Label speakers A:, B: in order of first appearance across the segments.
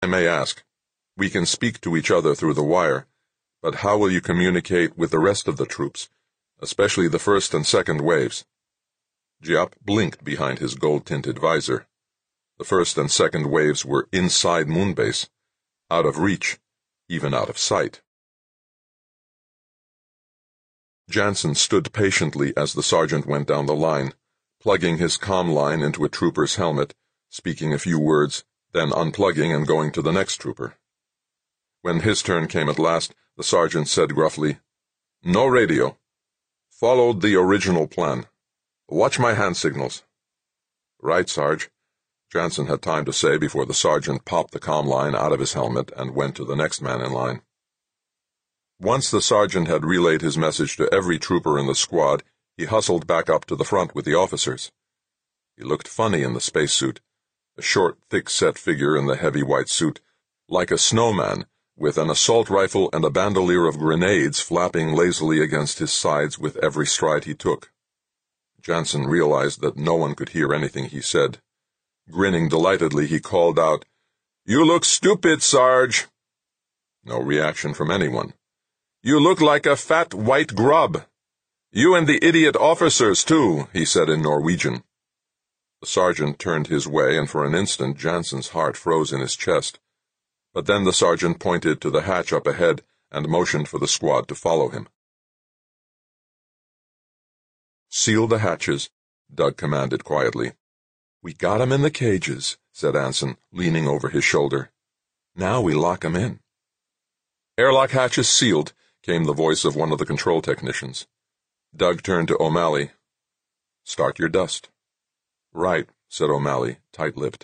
A: I may ask, we can speak to each other through the wire, but how will you communicate with the rest of the troops, especially the first and second waves? Giap blinked behind his gold-tinted visor. The first and second waves were inside Moonbase, out of reach, even out of sight. Jansen stood patiently as the sergeant went down the line, plugging his comm line into a trooper's helmet, speaking a few words, then unplugging and going to the next trooper. When his turn came at last, the sergeant said gruffly, "No radio. Followed the original plan. Watch my hand signals." "Right, Sarge," Jansen had time to say before the sergeant popped the comm line out of his helmet and went to the next man in line. Once the sergeant had relayed his message to every trooper in the squad, he hustled back up to the front with the officers. He looked funny in the spacesuit, a short, thick-set figure in the heavy white suit, like a snowman, with an assault rifle and a bandolier of grenades flapping lazily against his sides with every stride he took. Jansen realized that no one could hear anything he said. Grinning delightedly, he called out, "You look stupid, Sarge." No reaction from anyone. "You look like a fat white grub. You and the idiot officers, too," he said in Norwegian. The sergeant turned his way, and for an instant Jansen's heart froze in his chest. But then the sergeant pointed to the hatch up ahead and motioned for the squad to follow him. "Seal the hatches," Doug commanded quietly. "We got 'em in the cages," said Anson, leaning over his shoulder. "Now we lock 'em in." "Airlock hatches sealed," came the voice of one of the control technicians. Doug turned to O'Malley. "Start your dust." "Right," said O'Malley, tight-lipped.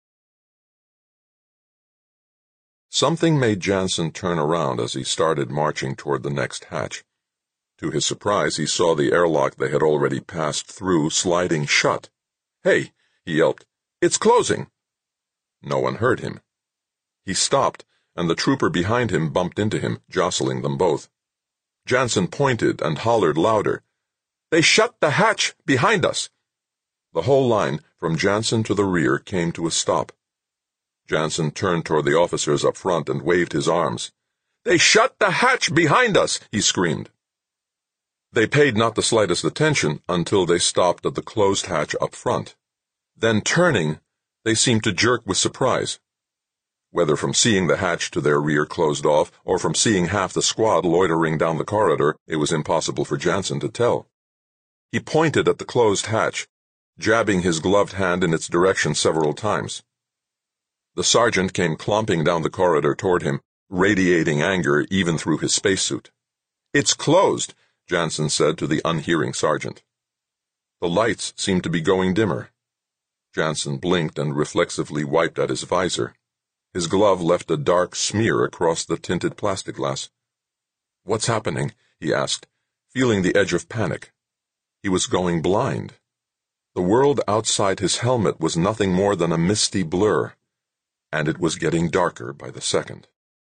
A: Something made Jansen turn around as he started marching toward the next hatch. To his surprise, he saw the airlock they had already passed through sliding shut. "Hey," he yelped, "it's closing!" No one heard him. He stopped, and the trooper behind him bumped into him, jostling them both. Jansen pointed and hollered louder, "They shut the hatch behind us!" The whole line, from Jansen to the rear, came to a stop. Jansen turned toward the officers up front and waved his arms. "They shut the hatch behind us!" he screamed. They paid not the slightest attention until they stopped at the closed hatch up front. Then, turning, they seemed to jerk with surprise. Whether from seeing the hatch to their rear closed off, or from seeing half the squad loitering down the corridor, it was impossible for Jansen to tell. He pointed at the closed hatch, jabbing his gloved hand in its direction several times. The sergeant came clomping down the corridor toward him, radiating anger even through his spacesuit. "It's closed," Jansen said to the unhearing sergeant. The lights seemed to be going dimmer. Jansen blinked and reflexively wiped at his visor. His glove left a dark smear across the tinted plexiglass. "What's happening?" he asked, feeling the edge of panic. He was going blind. The world outside his helmet was nothing more than a misty blur, and it was getting darker by the second.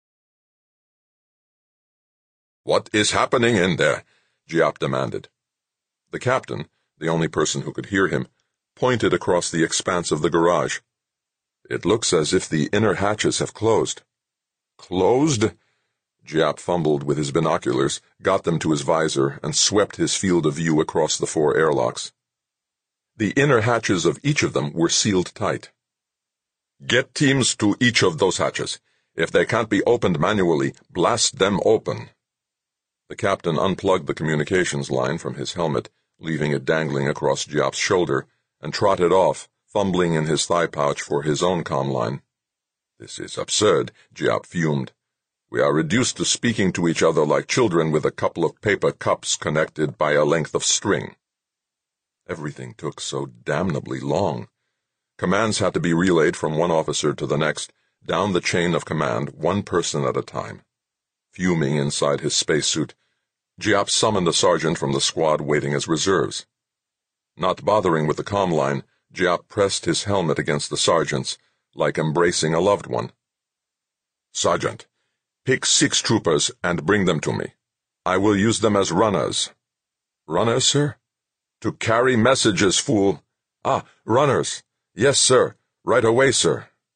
A: "What is happening in there?" Giap demanded. The captain, the only person who could hear him, pointed across the expanse of the garage. "It looks as if the inner hatches have closed." "Closed?" Giap fumbled with his binoculars, got them to his visor, and swept his field of view across the 4 airlocks. The inner hatches of each of them were sealed tight. "Get teams to each of those hatches. If they can't be opened manually, blast them open." The captain unplugged the communications line from his helmet, leaving it dangling across Giap's shoulder, and trotted off, fumbling in his thigh pouch for his own comm line. "This is absurd," Giap fumed. "We are reduced to speaking to each other like children with a couple of paper cups connected by a length of string." Everything took so damnably long. Commands had to be relayed from one officer to the next, down the chain of command, one person at a time. Fuming inside his spacesuit, Giap summoned a sergeant from the squad waiting as reserves. Not bothering with the comm line, Giap pressed his helmet against the sergeant's, like embracing a loved one. "Sergeant, pick 6 troopers and bring them to me. I will use them as runners." "Runners, sir?" "To carry messages, fool." "Ah, runners. Yes, sir. Right away, sir."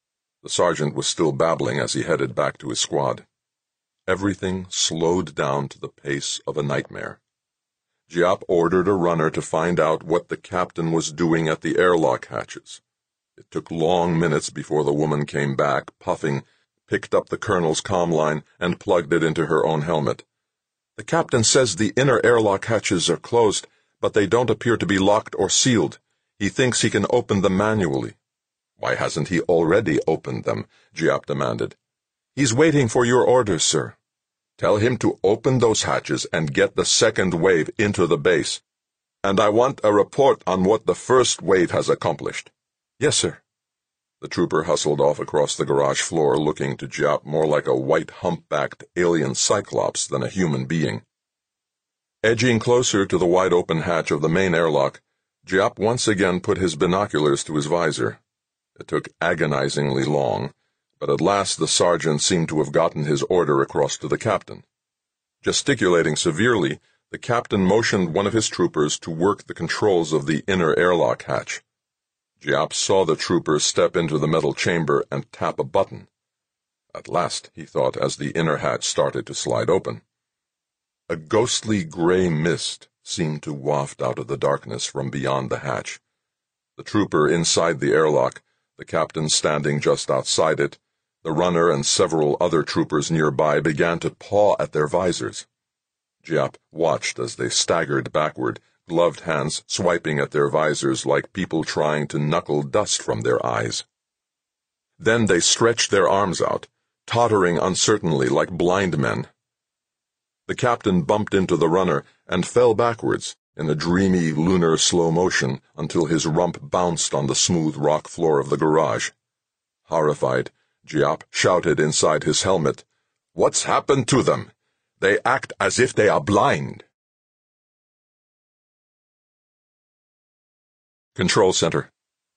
A: The sergeant was still babbling as he headed back to his squad. Everything slowed down to the pace of a nightmare. Giap ordered a runner to find out what the captain was doing at the airlock hatches. It took long minutes before the woman came back, puffing, picked up the colonel's comm line, and plugged it into her own helmet. "The captain says the inner airlock hatches are closed, but they don't appear to be locked or sealed. He thinks he can open them manually." "Why hasn't he already opened them?" Giap demanded. "He's waiting for your orders, sir." "Tell him to open those hatches and get the second wave into the base. And I want a report on what the first wave has accomplished." "Yes, sir." The trooper hustled off across the garage floor, looking to Giap more like a white humpbacked alien cyclops than a human being. Edging closer to the wide-open hatch of the main airlock, Giap once again put his binoculars to his visor. It took agonizingly long, but at last the sergeant seemed to have gotten his order across to the captain. Gesticulating severely, the captain motioned one of his troopers to work the controls of the inner airlock hatch. Giap saw the trooper step into the metal chamber and tap a button. At last, he thought, as the inner hatch started to slide open. A ghostly gray mist seemed to waft out of the darkness from beyond the hatch. The trooper inside the airlock, the captain standing just outside it, the runner and several other troopers nearby began to paw at their visors. Giap watched as they staggered backward, gloved hands swiping at their visors like people trying to knuckle dust from their eyes. Then they stretched their arms out, tottering uncertainly like blind men. The captain bumped into the runner and fell backwards in a dreamy lunar slow motion until his rump bounced on the smooth rock floor of the garage. Horrified, Giap shouted inside his helmet, "What's happened to them? They act as if they are blind." Control Center.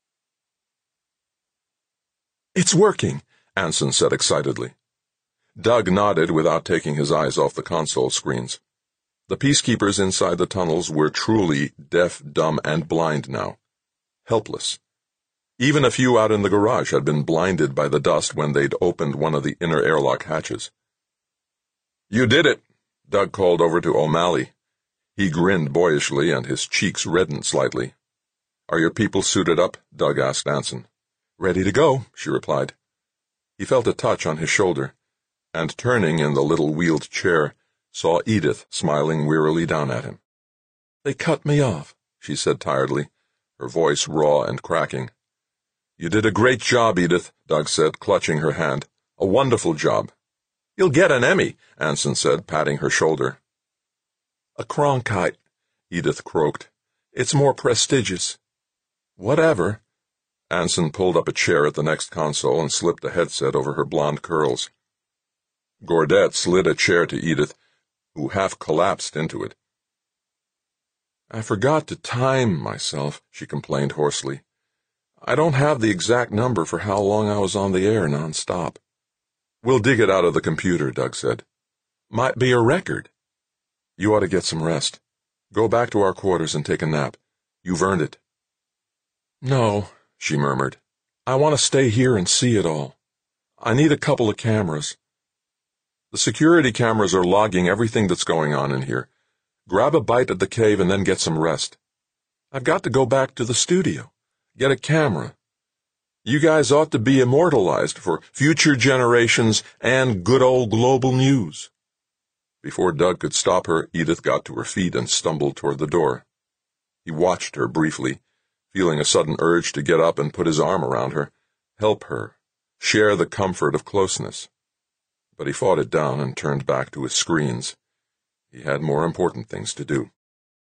A: "It's working," Anson said excitedly. Doug nodded without taking his eyes off the console screens. The peacekeepers inside the tunnels were truly deaf, dumb, and blind now. Helpless. Even a few out in the garage had been blinded by the dust when they'd opened one of the inner airlock hatches. "You did it," Doug called over to O'Malley. He grinned boyishly and his cheeks reddened slightly. "Are your people suited up?" Doug asked Anson. "Ready to go," she replied. He felt a touch on his shoulder, and turning in the little wheeled chair, saw Edith smiling wearily down at him. "They cut me off," she said tiredly, her voice raw and cracking. "You did a great job, Edith," Doug said, clutching her hand. "A wonderful job." "You'll get an Emmy," Anson said, patting her shoulder. "A Cronkite," Edith croaked. "It's more prestigious." "Whatever." Anson pulled up a chair at the next console and slipped a headset over her blonde curls. Gordette slid a chair to Edith, who half collapsed into it. "I forgot to time myself," she complained hoarsely. "I don't have the exact number for how long I was on the air nonstop." "We'll dig it out of the computer," Doug said. "Might be a record." "You ought to get some rest. Go back to our quarters and take a nap. You've earned it." "No," she murmured. "I want to stay here and see it all. I need a couple of cameras." "The security cameras are logging everything that's going on in here. Grab a bite at the cave and then get some rest." "I've got to go back to the studio. Get a camera. You guys ought to be immortalized for future generations and good old global news." Before Doug could stop her, Edith got to her feet and stumbled toward the door. He watched her briefly, feeling a sudden urge to get up and put his arm around her, help her, share the comfort of closeness. But he fought it down and turned back to his screens. He had more important things to do.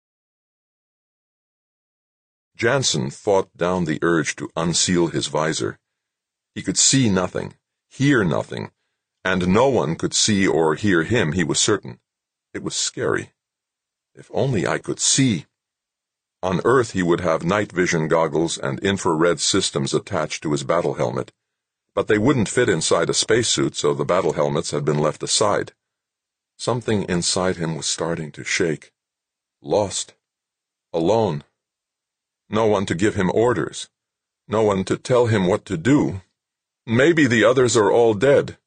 A: Jansen fought down the urge to unseal his visor. He could see nothing, hear nothing, and no one could see or hear him, he was certain. It was scary. If only I could see. On Earth he would have night vision goggles and infrared systems attached to his battle helmet, but they wouldn't fit inside a spacesuit, so the battle helmets had been left aside. Something inside him was starting to shake. Lost. Alone. No one to give him orders. No one to tell him what to do. Maybe the others are all dead,